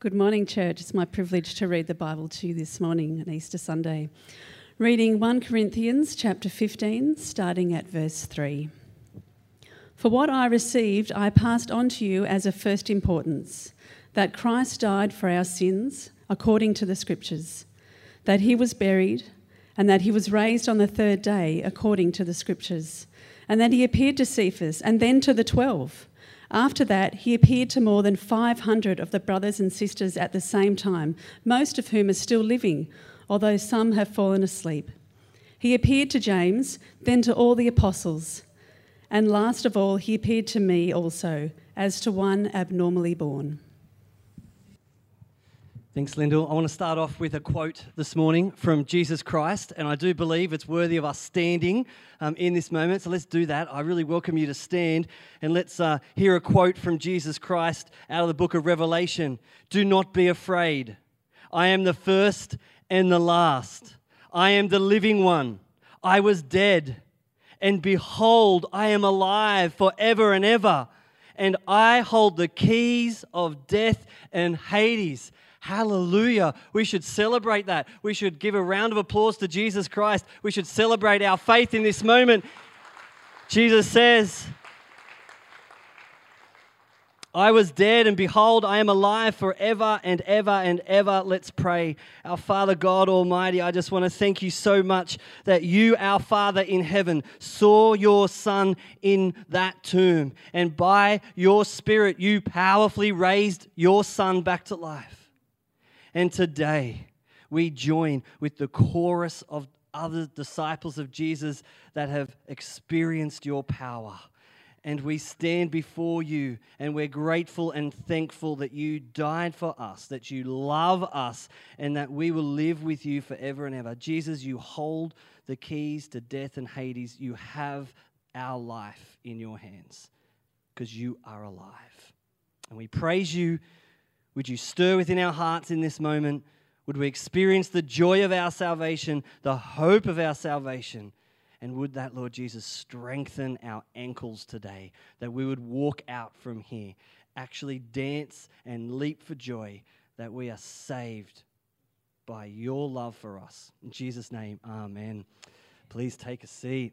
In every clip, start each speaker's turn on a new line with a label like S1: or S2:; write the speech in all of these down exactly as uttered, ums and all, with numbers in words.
S1: Good morning, church. It's my privilege to read the Bible to you this morning on Easter Sunday. Reading First Corinthians chapter fifteen, starting at verse three. For what I received, I passed on to you as of first importance, that Christ died for our sins, according to the Scriptures, that he was buried, and that he was raised on the third day, according to the Scriptures, and that he appeared to Cephas, and then to the twelve. After that, he appeared to more than five hundred of the brothers and sisters at the same time, most of whom are still living, although some have fallen asleep. He appeared to James, then to all the apostles. And last of all, he appeared to me also, as to one abnormally born.
S2: Thanks, Lyndall. I want to start off with a quote this morning from Jesus Christ, and I do believe it's worthy of us standing um, in this moment, so let's do that. I really welcome you to stand, and let's uh, hear a quote from Jesus Christ out of the book of Revelation. Do not be afraid. I am the first and the last. I am the living one. I was dead, and behold, I am alive forever and ever, and I hold the keys of death and Hades. Hallelujah. We should celebrate that. We should give a round of applause to Jesus Christ. We should celebrate our faith in this moment. Jesus says, I was dead, and behold, I am alive forever and ever and ever. Let's pray. Our Father God Almighty, I just want to thank you so much that you, our Father in heaven, saw your Son in that tomb. And by your Spirit, you powerfully raised your Son back to life. And today, we join with the chorus of other disciples of Jesus that have experienced your power. And we stand before you, and we're grateful and thankful that you died for us, that you love us, and that we will live with you forever and ever. Jesus, you hold the keys to death and Hades. You have our life in your hands because you are alive. And we praise you. Would you stir within our hearts in this moment? Would we experience the joy of our salvation, the hope of our salvation? And would that, Lord Jesus, strengthen our ankles today, that we would walk out from here, actually dance and leap for joy, that we are saved by your love for us. In Jesus' name, amen. Please take a seat.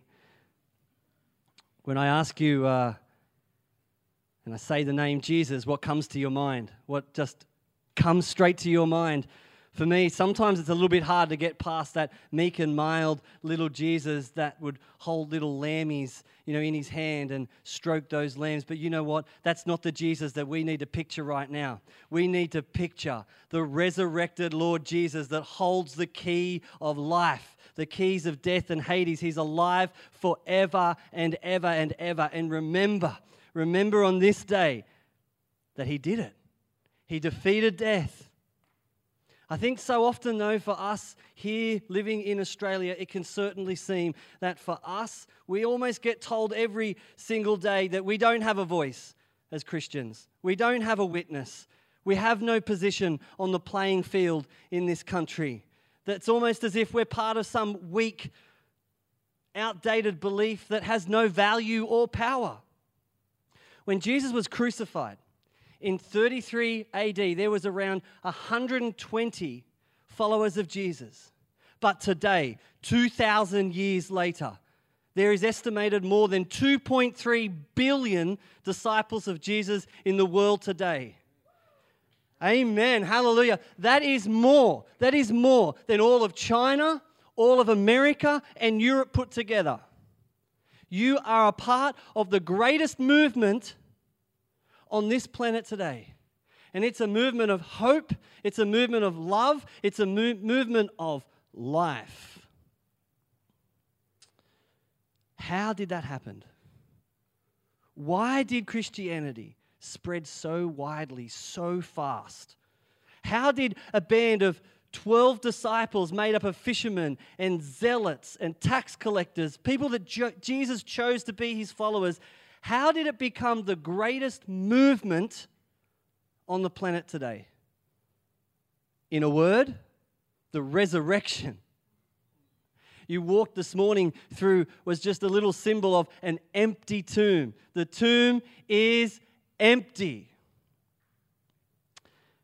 S2: When I ask you... Uh, And I say the name Jesus, what comes to your mind? What just comes straight to your mind? For me, sometimes it's a little bit hard to get past that meek and mild little Jesus that would hold little lammies, you know, in his hand and stroke those lambs. But you know what? That's not the Jesus that we need to picture right now. We need to picture the resurrected Lord Jesus that holds the key of life, the keys of death and Hades. He's alive forever and ever and ever. And remember, Remember on this day that he did it. He defeated death. I think so often, though, for us here living in Australia, it can certainly seem that for us, we almost get told every single day that we don't have a voice as Christians. We don't have a witness. We have no position on the playing field in this country. That's almost as if we're part of some weak, outdated belief that has no value or power. When Jesus was crucified in thirty-three A D, there was around one hundred twenty followers of Jesus. But today, two thousand years later, there is estimated more than two point three billion disciples of Jesus in the world today. Amen. Hallelujah. That is more. That is more than all of China, all of America, and Europe put together. You are a part of the greatest movement on this planet today. And it's a movement of hope. It's a movement of love. It's a mo- movement of life. How did that happen? Why did Christianity spread so widely, so fast? How did a band of twelve disciples made up of fishermen and zealots and tax collectors, people that jo- Jesus chose to be his followers, how did it become the greatest movement on the planet today? In a word, the resurrection. You walked this morning through was just a little symbol of an empty tomb. The tomb is empty.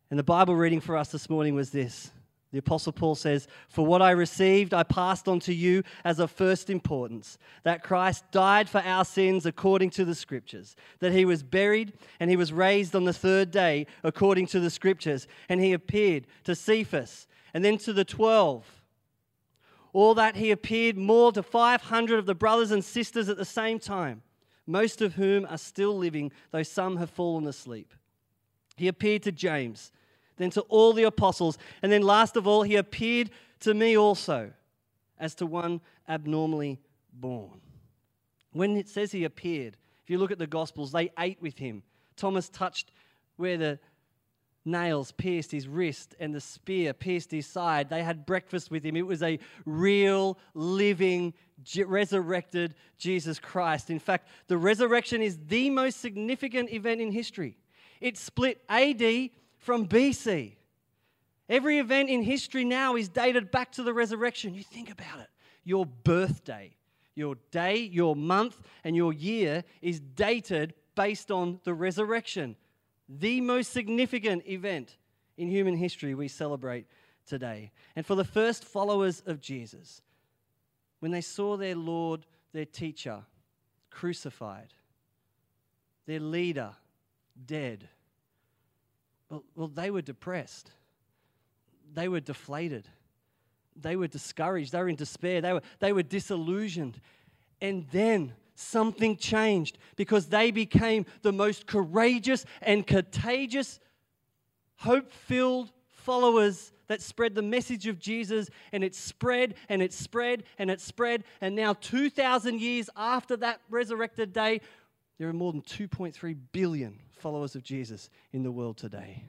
S2: And the Bible reading for us this morning was this. The Apostle Paul says, "For what I received, I passed on to you as of first importance, that Christ died for our sins according to the Scriptures, that he was buried and he was raised on the third day according to the Scriptures, and he appeared to Cephas and then to the twelve. All that he appeared more to five hundred of the brothers and sisters at the same time, most of whom are still living, though some have fallen asleep. He appeared to James, then to all the apostles, and then last of all, he appeared to me also, as to one abnormally born." When it says he appeared, if you look at the Gospels, they ate with him. Thomas touched where the nails pierced his wrist and the spear pierced his side. They had breakfast with him. It was a real, living, resurrected Jesus Christ. In fact, the resurrection is the most significant event in history. It split A D from B C. Every event in history now is dated back to the resurrection. You think about it. Your birthday, your day, your month, and your year is dated based on the resurrection. The most significant event in human history we celebrate today. And for the first followers of Jesus, when they saw their Lord, their teacher, crucified, their leader dead, Well, well, they were depressed. They were deflated. They were discouraged. They were in despair. They were, they were disillusioned. And then something changed because they became the most courageous and contagious, hope-filled followers that spread the message of Jesus, and it spread and it spread and it spread. And now two thousand years after that resurrected day, there are more than two point three billion followers of Jesus in the world today.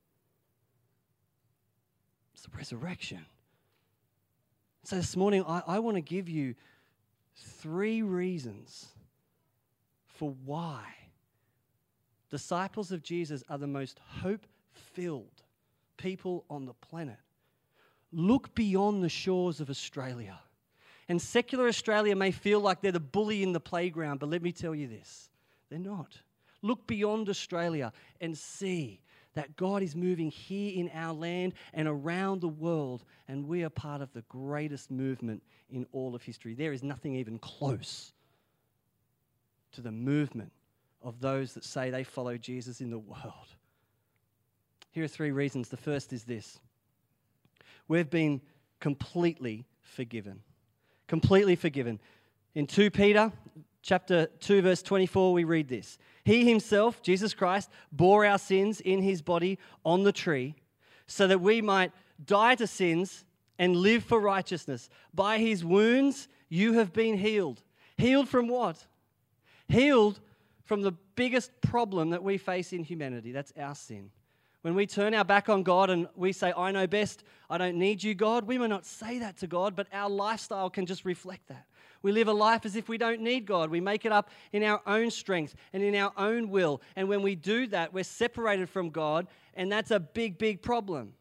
S2: It's the resurrection. So this morning, I, I want to give you three reasons for why disciples of Jesus are the most hope-filled people on the planet. Look beyond the shores of Australia. And secular Australia may feel like they're the bully in the playground, but let me tell you this, they're not. Look beyond Australia and see that God is moving here in our land and around the world, and we are part of the greatest movement in all of history. There is nothing even close to the movement of those that say they follow Jesus in the world. Here are three reasons. The first is this. We've been completely forgiven. Completely forgiven. In Second Peter chapter two, verse twenty-four, we read this. He himself, Jesus Christ, bore our sins in his body on the tree so that we might die to sins and live for righteousness. By his wounds you have been healed. Healed from what? Healed from the biggest problem that we face in humanity. That's our sin. When we turn our back on God and we say, I know best, I don't need you, God, we may not say that to God, but our lifestyle can just reflect that. We live a life as if we don't need God. We make it up in our own strength and in our own will. And when we do that, we're separated from God, and that's a big, big problem.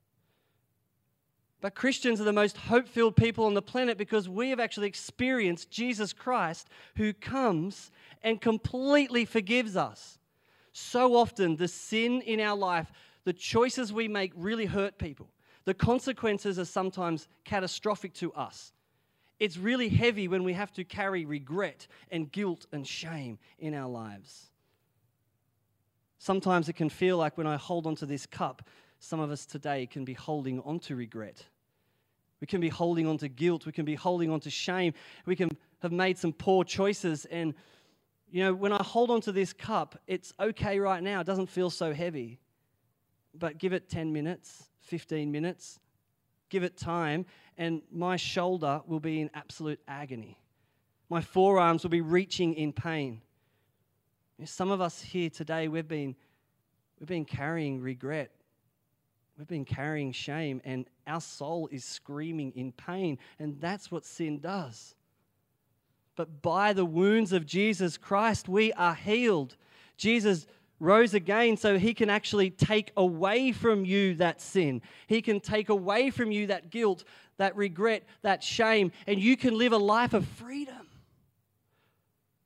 S2: But Christians are the most hope-filled people on the planet because we have actually experienced Jesus Christ, who comes and completely forgives us. So often, the sin in our life, the choices we make really hurt people. The consequences are sometimes catastrophic to us. It's really heavy when we have to carry regret and guilt and shame in our lives. Sometimes it can feel like when I hold onto this cup, some of us today can be holding onto regret. We can be holding onto guilt. We can be holding onto shame. We can have made some poor choices. And, you know, when I hold onto this cup, it's okay right now. It doesn't feel so heavy. But give it ten minutes, fifteen minutes, give it time, and my shoulder will be in absolute agony. My forearms will be reaching in pain. Some of us here today, we've been, we've been carrying regret. We've been carrying shame, and our soul is screaming in pain, and that's what sin does. But by the wounds of Jesus Christ, we are healed. Jesus rose again so he can actually take away from you that sin. He can take away from you that guilt, that regret, that shame, and you can live a life of freedom.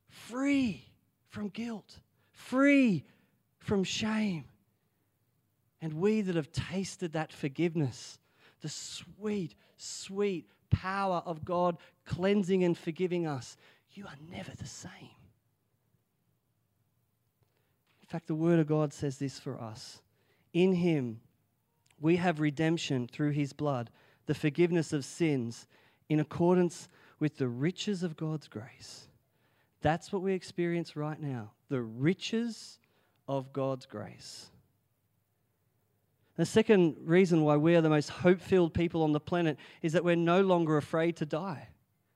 S2: Free from guilt, free from shame. And we that have tasted that forgiveness, the sweet, sweet power of God cleansing and forgiving us, you are never the same. In fact, the Word of God says this for us. In Him, we have redemption through His blood, the forgiveness of sins, in accordance with the riches of God's grace. That's what we experience right now, the riches of God's grace. The second reason why we are the most hope-filled people on the planet is that we're no longer afraid to die.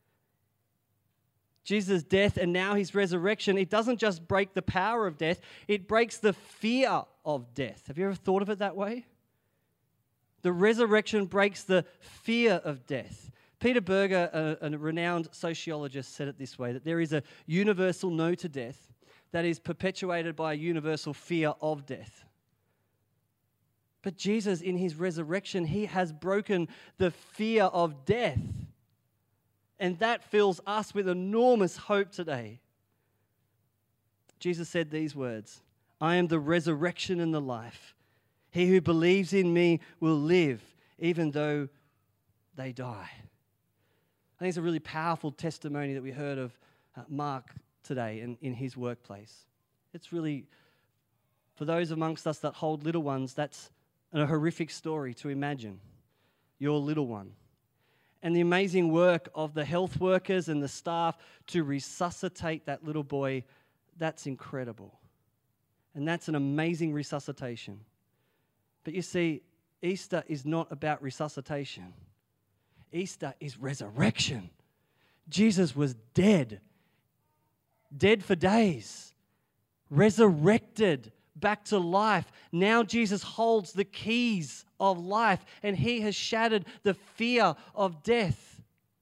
S2: Jesus' death and now His resurrection, it doesn't just break the power of death, it breaks the fear of death. Have you ever thought of it that way? The resurrection breaks the fear of death. Peter Berger, a, a renowned sociologist, said it this way, that there is a universal no to death that is perpetuated by a universal fear of death. But Jesus, in His resurrection, He has broken the fear of death. And that fills us with enormous hope today. Jesus said these words, I am the resurrection and the life. He who believes in me will live, even though they die. I think it's a really powerful testimony that we heard of uh, Mark today in, in his workplace. It's really, for those amongst us that hold little ones, that's a horrific story to imagine. Your little one. And the amazing work of the health workers and the staff to resuscitate that little boy, that's incredible. And that's an amazing resuscitation. But you see, Easter is not about resuscitation. Easter is resurrection. Jesus was dead. Dead for days. Resurrected back to life. Now Jesus holds the keys of life and He has shattered the fear of death.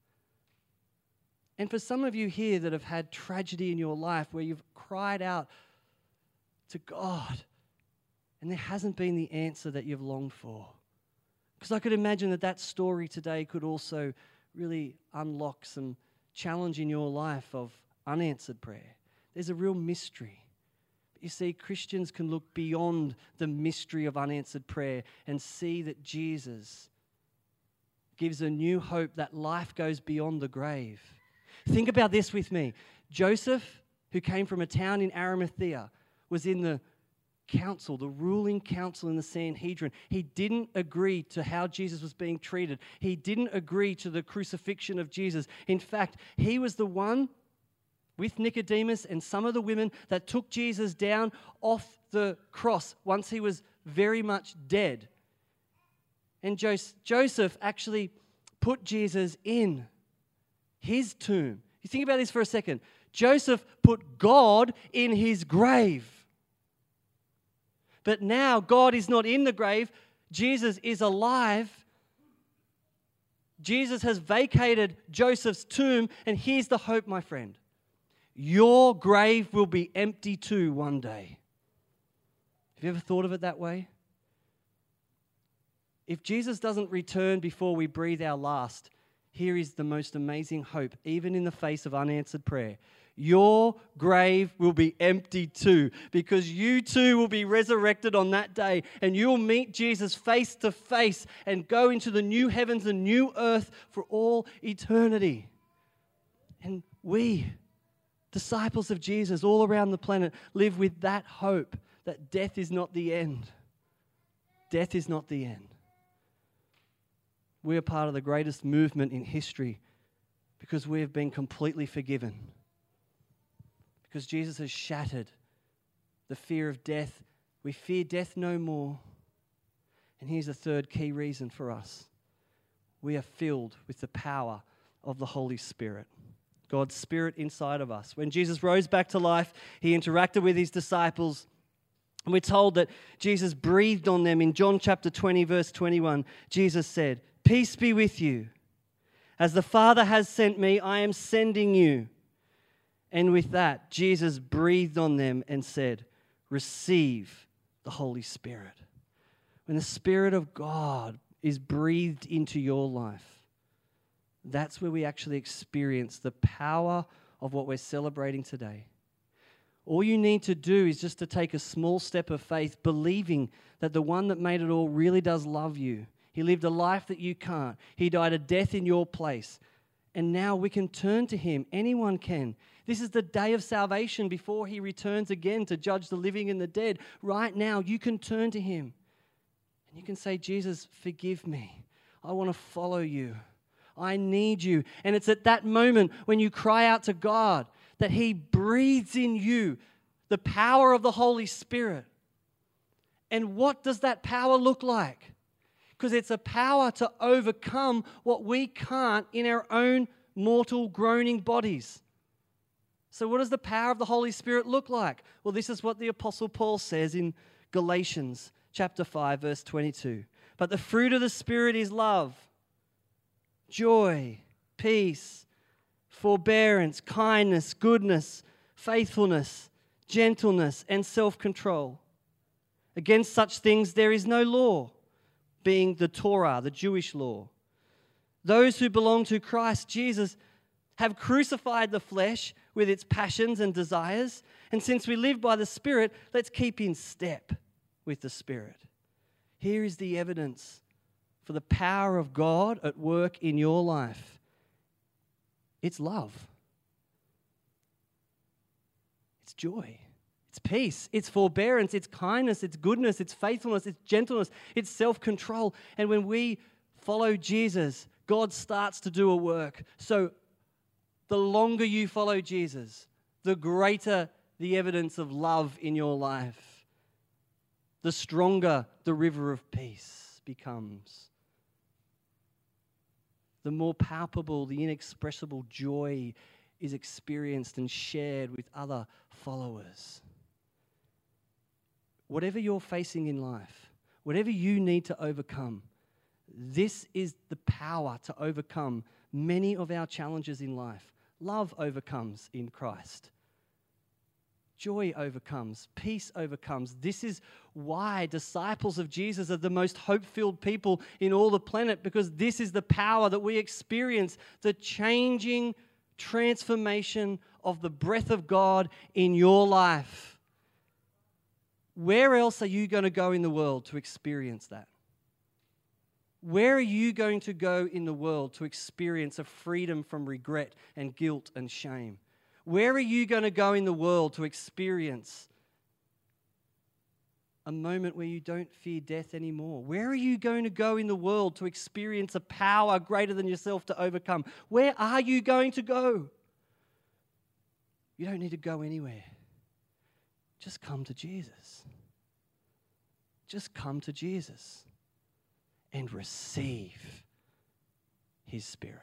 S2: And for some of you here that have had tragedy in your life where you've cried out to God and there hasn't been the answer that you've longed for. Because I could imagine that that story today could also really unlock some challenge in your life of unanswered prayer. There's a real mystery. You see, Christians can look beyond the mystery of unanswered prayer and see that Jesus gives a new hope that life goes beyond the grave. Think about this with me. Joseph, who came from a town in Arimathea, was in the council, the ruling council in the Sanhedrin. He didn't agree to how Jesus was being treated. He didn't agree to the crucifixion of Jesus. In fact, he was the one with Nicodemus and some of the women that took Jesus down off the cross once He was very much dead. And Joseph actually put Jesus in his tomb. You think about this for a second. Joseph put God in his grave. But now God is not in the grave. Jesus is alive. Jesus has vacated Joseph's tomb. And here's the hope, my friend. Your grave will be empty too one day. Have you ever thought of it that way? If Jesus doesn't return before we breathe our last, here is the most amazing hope, even in the face of unanswered prayer. Your grave will be empty too, because you too will be resurrected on that day, and you'll meet Jesus face to face and go into the new heavens and new earth for all eternity. And we, disciples of Jesus all around the planet, live with that hope that death is not the end. Death is not the end. We are part of the greatest movement in history because we have been completely forgiven. Because Jesus has shattered the fear of death. We fear death no more. And here's the third key reason for us. We are filled with the power of the Holy Spirit. God's Spirit inside of us. When Jesus rose back to life, He interacted with His disciples. And we're told that Jesus breathed on them. In John chapter twenty, verse twenty-one, Jesus said, "Peace be with you. As the Father has sent me, I am sending you." And with that, Jesus breathed on them and said, "Receive the Holy Spirit." When the Spirit of God is breathed into your life, that's where we actually experience the power of what we're celebrating today. All you need to do is just to take a small step of faith, believing that the one that made it all really does love you. He lived a life that you can't. He died a death in your place. And now we can turn to him. Anyone can. This is the day of salvation before he returns again to judge the living and the dead. Right now, you can turn to him. And you can say, Jesus, forgive me. I want to follow you. I need you. And it's at that moment when you cry out to God that he breathes in you the power of the Holy Spirit. And what does that power look like? Because it's a power to overcome what we can't in our own mortal, groaning bodies. So what does the power of the Holy Spirit look like? Well, this is what the Apostle Paul says in Galatians chapter five, verse twenty-two. But the fruit of the Spirit is love, joy, peace, forbearance, kindness, goodness, faithfulness, gentleness, and self-control. Against such things there is no law, being the Torah, the Jewish law. Those who belong to Christ Jesus have crucified the flesh with its passions and desires, and since we live by the Spirit, let's keep in step with the Spirit. Here is the evidence for the power of God at work in your life. It's love. It's joy. It's peace. It's forbearance. It's kindness. It's goodness. It's faithfulness. It's gentleness. It's self-control. And when we follow Jesus, God starts to do a work. So the longer you follow Jesus, the greater the evidence of love in your life, the stronger the river of peace becomes. The more palpable, the inexpressible joy is experienced and shared with other followers. Whatever you're facing in life, whatever you need to overcome, this is the power to overcome many of our challenges in life. Love overcomes in Christ. Joy overcomes. Peace overcomes. This is why disciples of Jesus are the most hope-filled people in all the planet, because this is the power that we experience, the changing transformation of the breath of God in your life. Where else are you going to go in the world to experience that? Where are you going to go in the world to experience a freedom from regret and guilt and shame? Where are you going to go in the world to experience a moment where you don't fear death anymore? Where are you going to go in the world to experience a power greater than yourself to overcome? Where are you going to go? You don't need to go anywhere. Just come to Jesus. Just come to Jesus and receive His Spirit.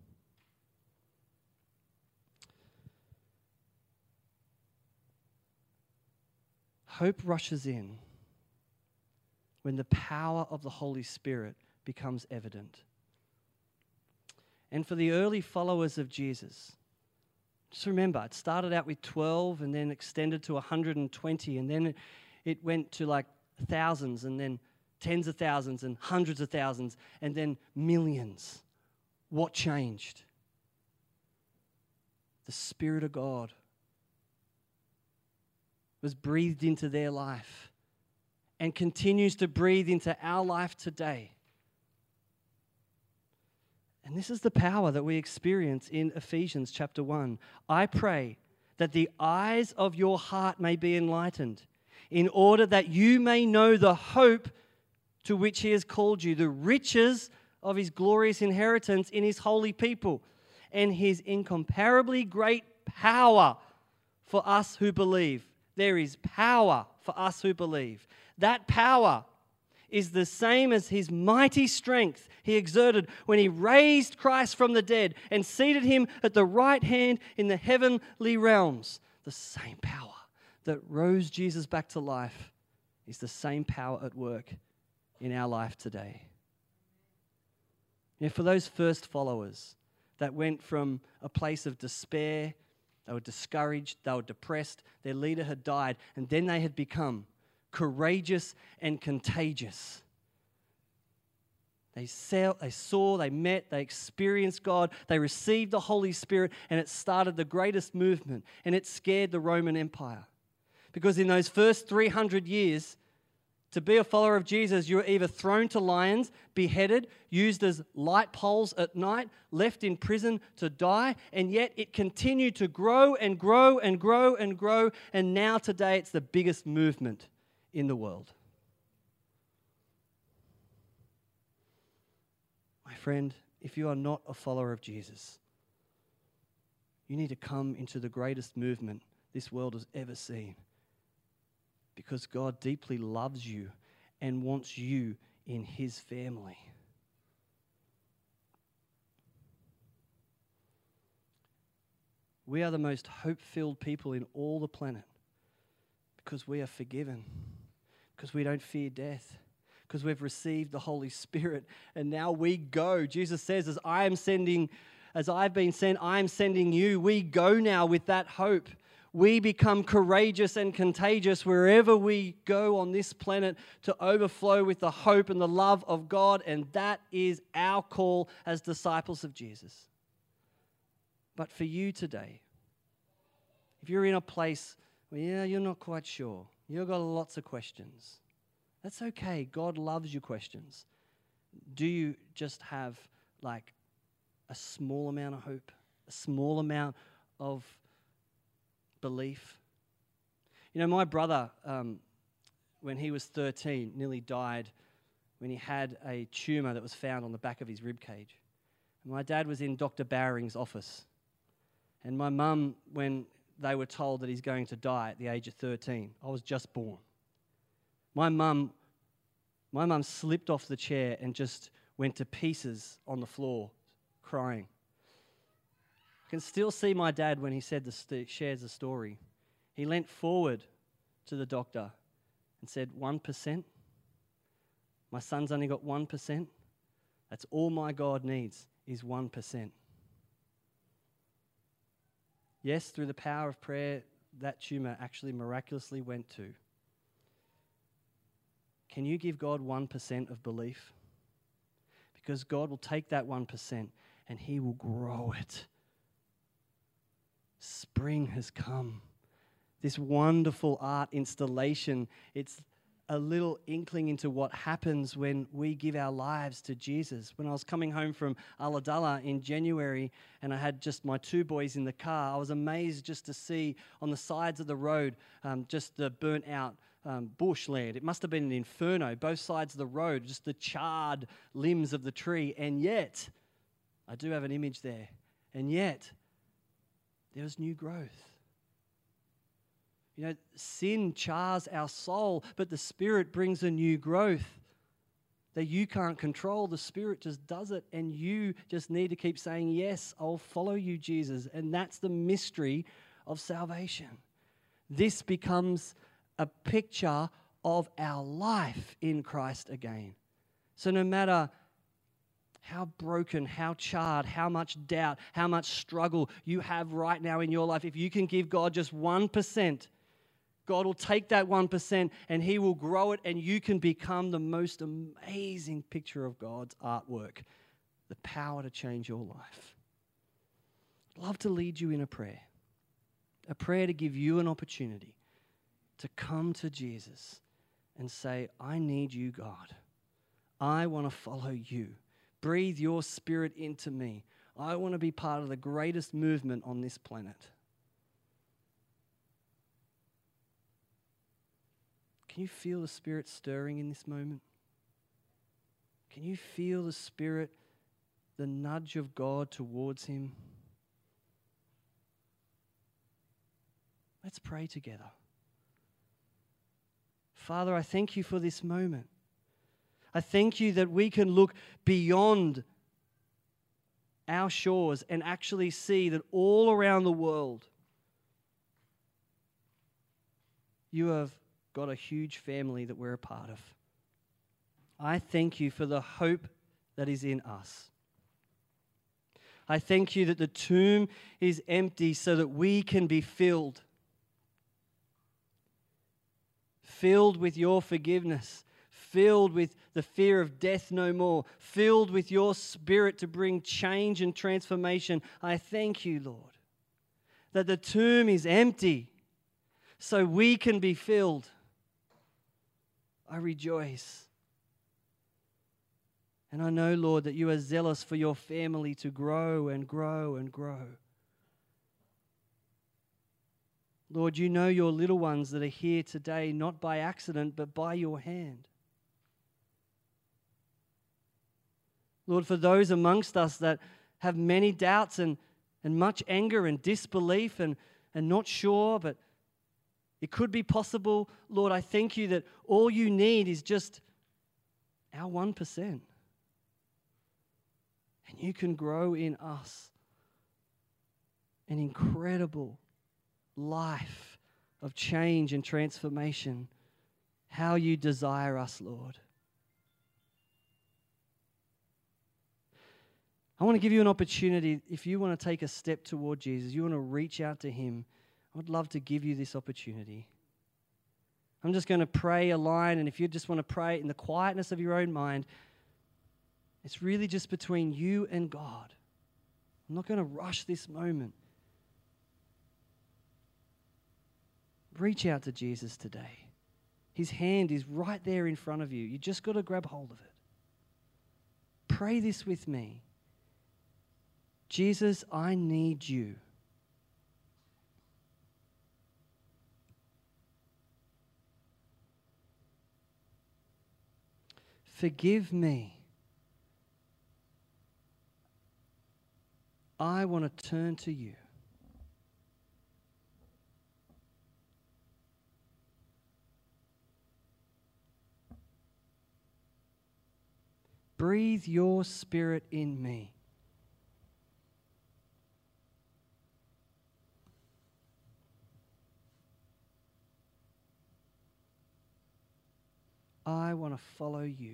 S2: Hope rushes in when the power of the Holy Spirit becomes evident. And for the early followers of Jesus, just remember, it started out with twelve and then extended to one hundred twenty, and then it, it went to like thousands, and then tens of thousands and hundreds of thousands, and then millions. What changed? The Spirit of God was breathed into their life and continues to breathe into our life today. And this is the power that we experience in Ephesians chapter one. I pray that the eyes of your heart may be enlightened, in order that you may know the hope to which He has called you, the riches of His glorious inheritance in His holy people, and His incomparably great power for us who believe. There is power for us who believe. That power is the same as His mighty strength He exerted when He raised Christ from the dead and seated Him at the right hand in the heavenly realms. The same power that rose Jesus back to life is the same power at work in our life today. Now, for those first followers that went from a place of despair, they were discouraged, they were depressed, their leader had died, and then they had become courageous and contagious. They saw, they saw, they met, they experienced God, they received the Holy Spirit, and it started the greatest movement, and it scared the Roman Empire. Because in those first three hundred years, to be a follower of Jesus, you were either thrown to lions, beheaded, used as light poles at night, left in prison to die, and yet it continued to grow and grow and grow and grow, and now today it's the biggest movement in the world. My friend, if you are not a follower of Jesus, you need to come into the greatest movement this world has ever seen. Because God deeply loves you and wants you in his family. We are the most hope-filled people in all the planet because we are forgiven, because we don't fear death, because we've received the Holy Spirit, and now we go. Jesus says, as I am sending, as I've been sent, I am sending you. We go now with that hope. We become courageous and contagious wherever we go on this planet to overflow with the hope and the love of God, and that is our call as disciples of Jesus. But for you today, if you're in a place where yeah, you're not quite sure, you've got lots of questions, that's okay. God loves your questions. Do you just have like a small amount of hope, a small amount of belief? You know, my brother, um, when he was thirteen, nearly died when he had a tumour that was found on the back of his rib cage. And my dad was in Doctor Bowring's office. And my mum, when they were told that he's going to die at the age of thirteen, I was just born. My mum, my mum slipped off the chair and just went to pieces on the floor, crying. I can still see my dad when he said the st- shares the story. He leant forward to the doctor and said, one percent? My son's only got one percent? That's all my God needs is one percent. Yes, through the power of prayer, that tumour actually miraculously went to. Can you give God one percent of belief? Because God will take that one percent and he will grow it. Spring has come. This wonderful art installation, it's a little inkling into what happens when we give our lives to Jesus. When I was coming home from Ulladulla in January and I had just my two boys in the car, I was amazed just to see on the sides of the road um, just the burnt out um, bushland. It must have been an inferno, both sides of the road, just the charred limbs of the tree. And yet, I do have an image there, and yet, there was new growth. You know, sin chars our soul, but the Spirit brings a new growth that you can't control. The Spirit just does it, and you just need to keep saying, yes, I'll follow you, Jesus. And that's the mystery of salvation. This becomes a picture of our life in Christ again. So no matter how broken, how charred, how much doubt, how much struggle you have right now in your life, if you can give God just one percent, God will take that one percent and he will grow it, and you can become the most amazing picture of God's artwork, the power to change your life. I'd love to lead you in a prayer, a prayer to give you an opportunity to come to Jesus and say, I need you, God. I want to follow you. Breathe your Spirit into me. I want to be part of the greatest movement on this planet. Can you feel the Spirit stirring in this moment? Can you feel the Spirit, the nudge of God towards him? Let's pray together. Father, I thank you for this moment. I thank you that we can look beyond our shores and actually see that all around the world you have got a huge family that we're a part of. I thank you for the hope that is in us. I thank you that the tomb is empty so that we can be filled. Filled with your forgiveness. Filled with the fear of death no more, filled with your Spirit to bring change and transformation. I thank you, Lord, that the tomb is empty so we can be filled. I rejoice. And I know, Lord, that you are zealous for your family to grow and grow and grow. Lord, you know your little ones that are here today, not by accident, but by your hand. Lord, for those amongst us that have many doubts and, and much anger and disbelief and, and not sure, but it could be possible, Lord, I thank you that all you need is just our one percent. And you can grow in us an incredible life of change and transformation, how you desire us, Lord. I want to give you an opportunity. If you want to take a step toward Jesus, you want to reach out to him, I'd love to give you this opportunity. I'm just going to pray a line, and if you just want to pray in the quietness of your own mind, it's really just between you and God. I'm not going to rush this moment. Reach out to Jesus today. His hand is right there in front of you. You just got to grab hold of it. Pray this with me. Jesus, I need you. Forgive me. I want to turn to you. Breathe your Spirit in me. I want to follow you.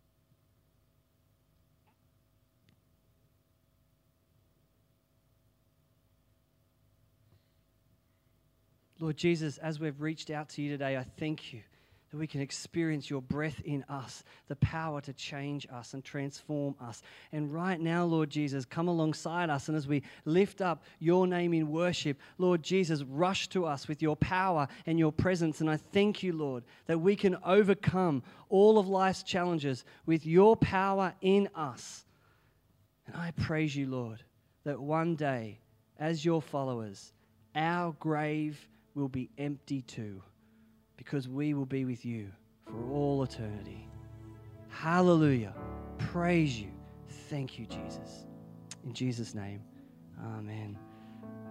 S2: Lord Jesus, as we've reached out to you today, I thank you that we can experience your breath in us, the power to change us and transform us. And right now, Lord Jesus, come alongside us. And as we lift up your name in worship, Lord Jesus, rush to us with your power and your presence. And I thank you, Lord, that we can overcome all of life's challenges with your power in us. And I praise you, Lord, that one day, as your followers, our grave will be empty too, because we will be with you for all eternity. Hallelujah. Praise you. Thank you, Jesus. In Jesus' name, amen.